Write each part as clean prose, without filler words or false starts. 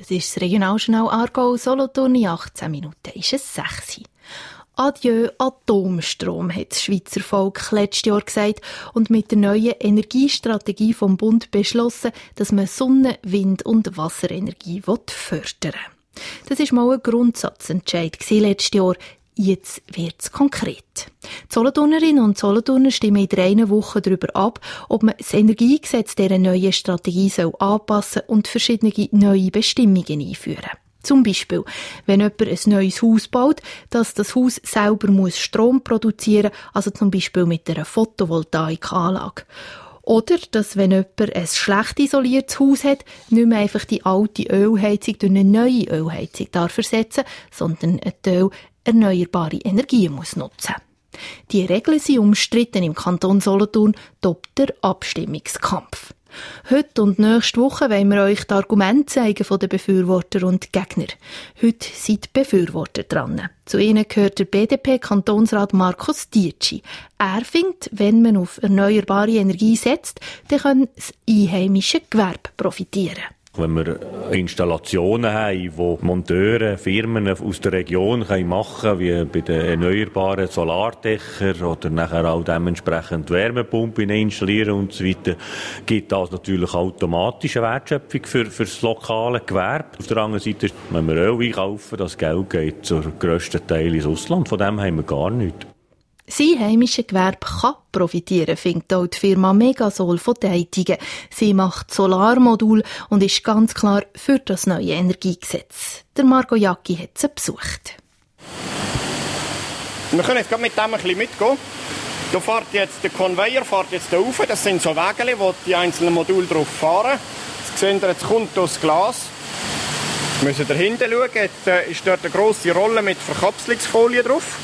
Das ist das Regionaljournal Aargau, Solothurn, in 18 Minuten ist es 6 Uhr. Adieu Atomstrom, hat das Schweizer Volk letztes Jahr gesagt und mit der neuen Energiestrategie vom Bund beschlossen, dass man Sonne-, Wind- und Wasserenergie fördern will. Das war mal ein Grundsatzentscheid letztes Jahr. Jetzt wird es konkret. Die Solothurnerinnen und Solothurner stimmen in 3 Wochen darüber ab, ob man das Energiegesetz dieser neuen Strategie anpassen und verschiedene neue Bestimmungen einführen. Zum Beispiel, wenn jemand ein neues Haus baut, dass das Haus selber Strom produzieren muss, also zum Beispiel mit einer Photovoltaikanlage. Oder, dass wenn jemand ein schlecht isoliertes Haus hat, nicht mehr einfach die alte Ölheizung durch eine neue Ölheizung ersetzen darf, sondern ein Teil erneuerbare Energien nutzen muss. Die Regeln sind umstritten im Kanton Solothurn, tobt der Abstimmungskampf. Heute und nächste Woche wollen wir euch die Argumente zeigen von den Befürworter und Gegner. Heute sind die Befürworter dran. Zu ihnen gehört der BDP-Kantonsrat Markus Dietschi. Er findet, wenn man auf erneuerbare Energie setzt, dann kann das einheimische Gewerbe profitieren. Wenn wir Installationen haben, die Monteure, Firmen aus der Region machen können, wie bei den erneuerbaren Solardächern oder nachher auch dementsprechend Wärmepumpen installieren und so weiter, gibt das natürlich automatisch eine Wertschöpfung für das lokale Gewerbe. Auf der anderen Seite, wenn wir Öl einkaufen, das Geld geht zur grössten Teil ins Ausland. Von dem haben wir gar nichts. Das einheimische Gewerbe kann profitieren, findet auch die Firma Megasol von Deitigen. Sie macht Solarmodule und ist ganz klar für das neue Energiegesetz. Der Marco Jacki hat sie besucht. Wir können jetzt mit dem ein bisschen mitgehen. Da fährt jetzt der Conveyor jetzt da rauf. Das sind so Wägele, wo die einzelnen Module drauf fahren. Das sehen ihr, jetzt kommt das Glas. Wir müssen da hinten schauen. Jetzt ist dort eine grosse Rolle mit Verkapselungsfolie drauf.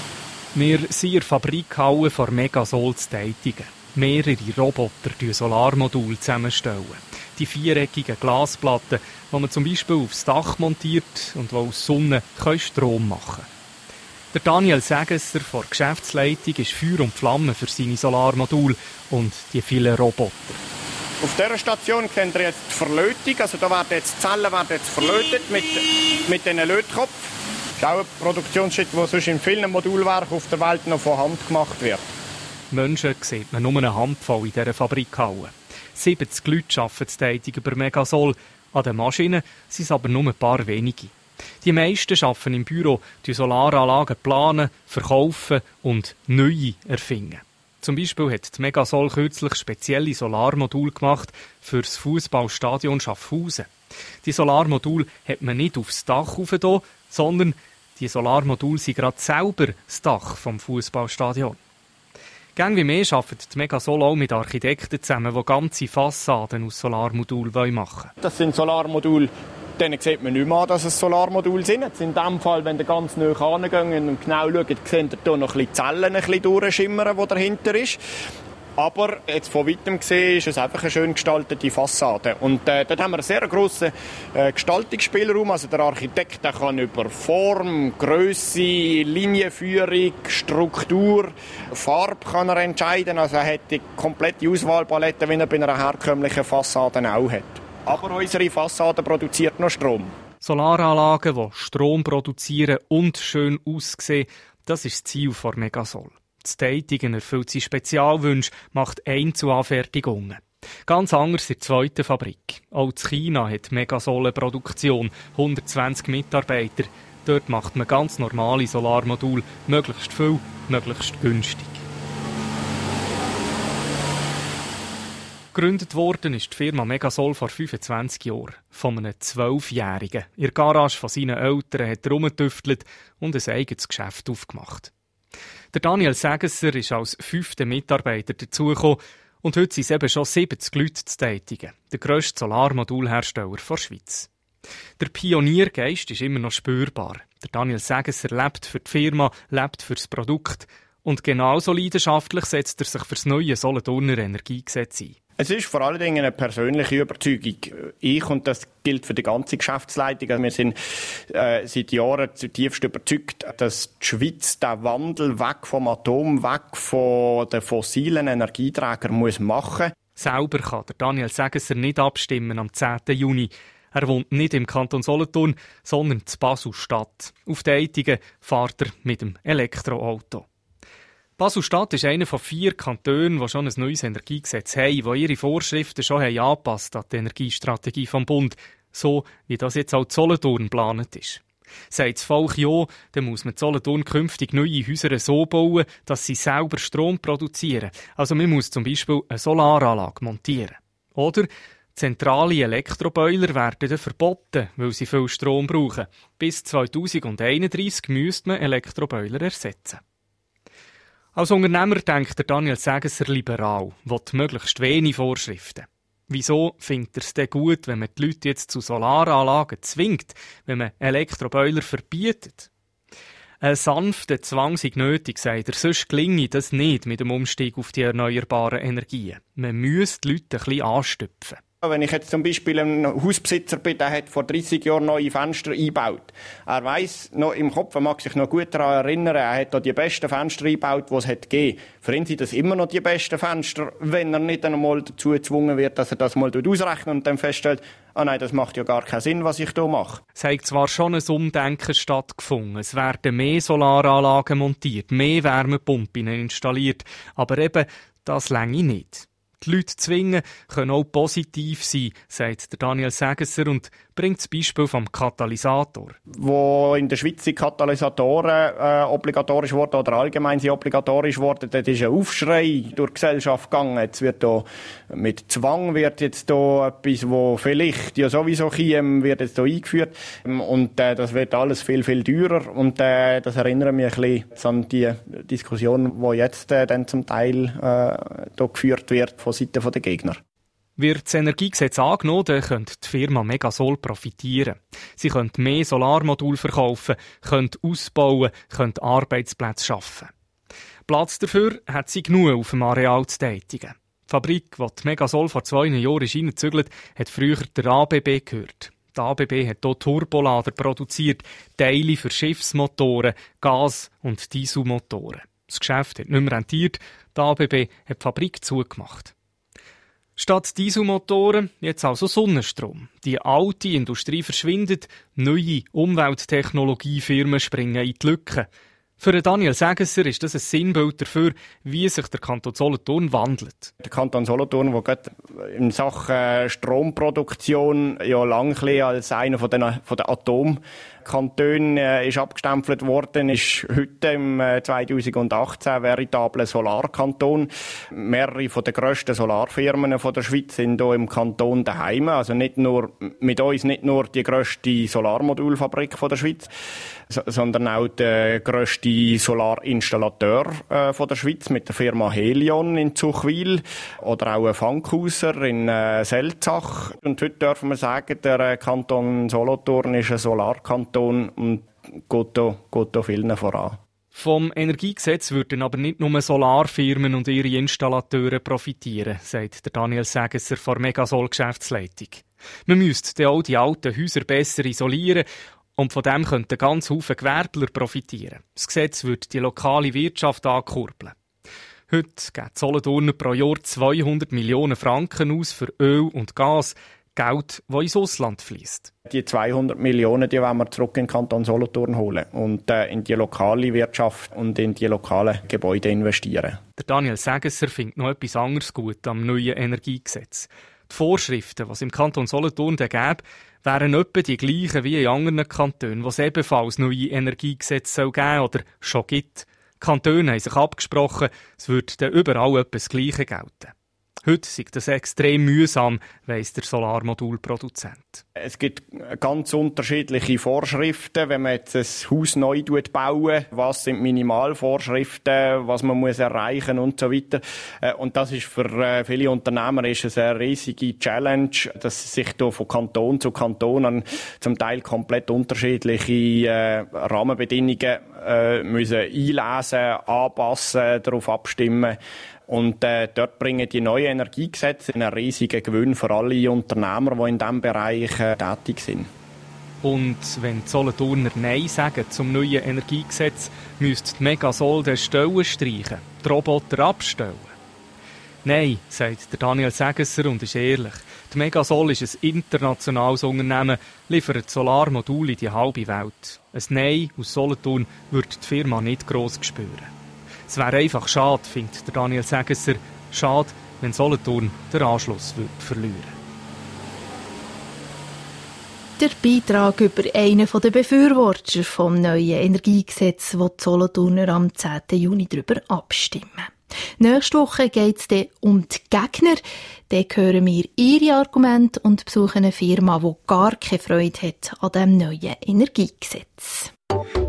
Wir sind in der Fabrikhalle von Megasol zu Deitigen. Mehrere Roboter stellen Solarmodule zusammenstellen. Die viereckigen Glasplatten, die man zum Beispiel aufs Dach montiert und die aus Sonne Strom machen können. Der Daniel Segesser von der Geschäftsleitung ist Feuer und Flamme für seine Solarmodule und die vielen Roboter. Auf dieser Station kennt ihr jetzt die Verlötung. Also da werden jetzt Zellen verlötet mit diesen Lötköpfen. Das ist auch ein Produktionsschritt, der sonst in vielen Modulwerken auf der Welt noch von Hand gemacht wird. Menschen sieht man nur eine Handvoll in dieser Fabrikhalle. 70 Leute arbeiten zu Deitigen über Megasol. An den Maschinen sind es aber nur ein paar wenige. Die meisten arbeiten im Büro, die Solaranlagen planen, verkaufen und neue erfinden. Zum Beispiel hat die Megasol kürzlich spezielle Solarmodule gemacht für das Fußballstadion Schaffhausen. Die Solarmodule hat man nicht aufs Dach aufgetan, sondern die Solarmodule sind gerade selber das Dach vom Fußballstadion. Gäng wie mehr arbeitet die Megasol auch mit Architekten zusammen, die ganze Fassaden aus Solarmodulen machen wollen. Das sind Solarmodule, denen sieht man nicht mehr an, dass es Solarmodule sind. Jetzt in dem Fall, wenn ihr ganz nah rangeht und genau schaut, seht ihr hier noch ein bisschen Zellen durchschimmern, die dahinter ist. Aber jetzt von weitem gesehen ist es einfach eine schön gestaltete Fassade. Und dort haben wir einen sehr grossen Gestaltungsspielraum. Also der Architekt der kann über Form, Grösse, Linienführung, Struktur, Farbe kann er entscheiden. Also er hat die komplette Auswahlpalette, wie er bei einer herkömmlichen Fassade auch hat. Aber unsere Fassade produziert noch Strom. Solaranlagen, die Strom produzieren und schön aussehen, das ist das Ziel von Megasol. Das Deitigen erfüllt seine Spezialwünsche, macht Einzelanfertigungen. Ganz anders in der zweiten Fabrik. Auch in China hat Megasol eine Produktion, 120 Mitarbeiter. Dort macht man ganz normale Solarmodule, möglichst viel, möglichst günstig. Gegründet worden ist die Firma Megasol vor 25 Jahren. Von einem 12-Jährigen. In der Garage von seinen Eltern hat er rumgetüftelt und ein eigenes Geschäft aufgemacht. Der Daniel Segesser ist als 5. Mitarbeiter dazugekommen und heute sind es eben schon 70 Leute zu Deitigen, der grösste Solarmodulhersteller der Schweiz. Der Pioniergeist ist immer noch spürbar. Der Daniel Segesser lebt für die Firma, lebt für das Produkt und genauso leidenschaftlich setzt er sich für das neue Solothurner Energiegesetz ein. Es ist vor allen Dingen eine persönliche Überzeugung. Ich, und das gilt für die ganze Geschäftsleitung, also wir sind seit Jahren zutiefst überzeugt, dass die Schweiz den Wandel weg vom Atom, weg von den fossilen Energieträgern muss machen. Selber kann der Daniel Segesser nicht abstimmen am 10. Juni. Er wohnt nicht im Kanton Solothurn, sondern in Basel-Stadt. Auf den Eitigen fährt er mit dem Elektroauto. Basel-Stadt ist einer von 4 Kantonen, die schon ein neues Energiegesetz haben, die ihre Vorschriften schon angepasst an die Energiestrategie vom Bund, so wie das jetzt auch Solothurn geplant ist. Sagt das Volk ja, dann muss man Solothurn künftig neue Häuser so bauen, dass sie selber Strom produzieren. Also man muss zum Beispiel eine Solaranlage montieren. Oder zentrale Elektroboiler werden dann verboten, weil sie viel Strom brauchen. Bis 2031 müsste man Elektroboiler ersetzen. Als Unternehmer denkt der Daniel Segesser liberal, will möglichst wenig Vorschriften. Wieso findet er es denn gut, wenn man die Leute jetzt zu Solaranlagen zwingt, wenn man Elektroboiler verbietet? Ein sanfter Zwang sei nötig, sagt er, sonst gelinge das nicht mit dem Umstieg auf die erneuerbaren Energien. Man müsse die Leute ein bisschen anstüpfen. Wenn ich jetzt zum Beispiel ein Hausbesitzer bin, der hat vor 30 Jahren neue Fenster eingebaut. Er weiss noch im Kopf, er mag sich noch gut daran erinnern, er hat da die besten Fenster eingebaut, die es hat gegeben. Für ihn sind das immer noch die besten Fenster, wenn er nicht einmal dazu gezwungen wird, dass er das mal ausrechnet und dann feststellt, nein, das macht ja gar keinen Sinn, was ich hier mache. Es hat zwar schon ein Umdenken stattgefunden, es werden mehr Solaranlagen montiert, mehr Wärmepumpen installiert, aber eben, das reiche nicht. Die Leute zwingen können auch positiv sein, sagt der Daniel Segesser und bringt das Beispiel vom Katalysator. Wo in der Schweiz die Katalysatoren obligatorisch wurden oder allgemein sie obligatorisch wurden, dort ist ein Aufschrei durch die Gesellschaft gegangen. Jetzt wird da mit Zwang wird jetzt da etwas, wo vielleicht ja sowieso käme, wird jetzt da eingeführt. Und das wird alles viel, viel teurer. Und das erinnert mich ein bisschen an die Diskussion, die jetzt dann zum Teil da geführt wird von Seiten der Gegner. Wird das Energiegesetz angenommen, dann könnte die Firma Megasol profitieren. Sie könnte mehr Solarmodule verkaufen, könnte ausbauen, könnte Arbeitsplätze schaffen. Platz dafür hat sie genug auf dem Areal zu tätigen. Die Fabrik, die die Megasol vor 2 Jahren reingezügelt hat früher der ABB gehört. Die ABB hat hier Turbolader produziert, Teile für Schiffsmotoren, Gas- und Dieselmotoren. Das Geschäft hat nicht mehr rentiert, die ABB hat die Fabrik zugemacht. Statt Dieselmotoren jetzt also Sonnenstrom. Die alte Industrie verschwindet, neue Umwelttechnologiefirmen springen in die Lücke. Für Daniel Segesser ist das ein Sinnbild dafür, wie sich der Kanton Solothurn wandelt. Der Kanton Solothurn, der gerade in Sachen Stromproduktion ja lange als einer von den Atomkantonen ist abgestempelt worden, ist heute im 2018 ein veritabler Solarkanton. Mehrere von den grössten Solarfirmen von der Schweiz sind hier im Kanton daheim. Also nicht nur die grösste Solarmodulfabrik von der Schweiz, sondern auch der grösste Solarinstallateur von der Schweiz mit der Firma Helion in Zuchwil oder auch ein Fankhauser in Selzach. Und heute dürfen wir sagen, der Kanton Solothurn ist ein Solarkanton und geht da vielen voran. Vom Energiegesetz würden aber nicht nur Solarfirmen und ihre Installateure profitieren, sagt der Daniel Segesser von Megasol Geschäftsleitung. Man müsste auch die alten Häuser besser isolieren und von dem könnten ganz Haufen Gewerbler profitieren. Das Gesetz würde die lokale Wirtschaft ankurbeln. Heute geben die Solothurner pro Jahr 200 Millionen Franken aus für Öl und Gas, Geld, das ins Ausland fließt. Die 200 Millionen, die wollen wir zurück in den Kanton Solothurn holen und in die lokale Wirtschaft und in die lokalen Gebäude investieren. Der Daniel Segesser findet noch etwas anderes gut am neuen Energiegesetz. Die Vorschriften, die es im Kanton Solothurn gäbe, wären etwa die gleichen wie in anderen Kantonen, wo es ebenfalls neue Energiegesetze geben oder schon gibt. Die Kantone haben sich abgesprochen, es würde dann überall etwa das Gleiche gelten. Heute ist das extrem mühsam, weiss der Solarmodulproduzent. Es gibt ganz unterschiedliche Vorschriften, wenn man jetzt ein Haus neu baut. Was sind Minimalvorschriften, was man muss erreichen und so weiter. Und das ist für viele Unternehmer ist es eine riesige Challenge, dass sich da von Kanton zu Kanton an zum Teil komplett unterschiedliche Rahmenbedingungen müssen einlesen, anpassen, darauf abstimmen. Und dort bringen die neuen Energiegesetze einen riesigen Gewinn für alle Unternehmer, die in diesem Bereich tätig sind. Und wenn die Solothurner Nein sagen zum neuen Energiegesetz, müsste die Megasol den Stellen streichen, die Roboter abstellen. Nein, sagt der Daniel Segesser und ist ehrlich. Die Megasol ist ein internationales Unternehmen, liefert Solarmodule in die halbe Welt. Ein Nein aus Solothurn würde die Firma nicht gross spüren. Es wäre einfach schade, findet der Daniel Segesser, schade, wenn Solothurn den Anschluss verlieren würde. Der Beitrag über einen der Befürworter des neuen Energiegesetzes, wo die Solothurner am 10. Juni darüber abstimmen. Nächste Woche geht es dann um die Gegner. Dann hören wir ihre Argumente und besuchen eine Firma, die gar keine Freude hat an diesem neuen Energiegesetz.